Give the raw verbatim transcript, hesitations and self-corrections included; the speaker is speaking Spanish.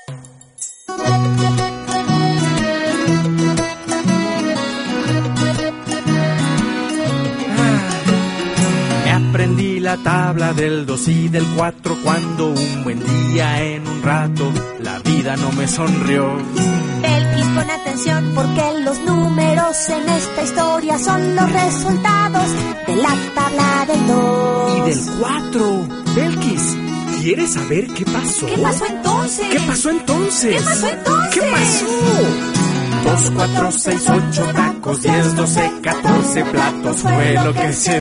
Me aprendí la tabla del dos y del cuatro cuando un buen día en un rato la vida no me sonrió. Belkis, pon atención porque los números en esta historia son los resultados de la tabla del dos. Y del cuatro. Belkis, ¿quieres saber qué pasó? ¿Qué pasó entonces? ¿Qué pasó entonces? ¿Qué pasó entonces? ¿Qué pasó? Dos, cuatro, seis, ocho tacos, diez, doce, catorce platos fue lo que se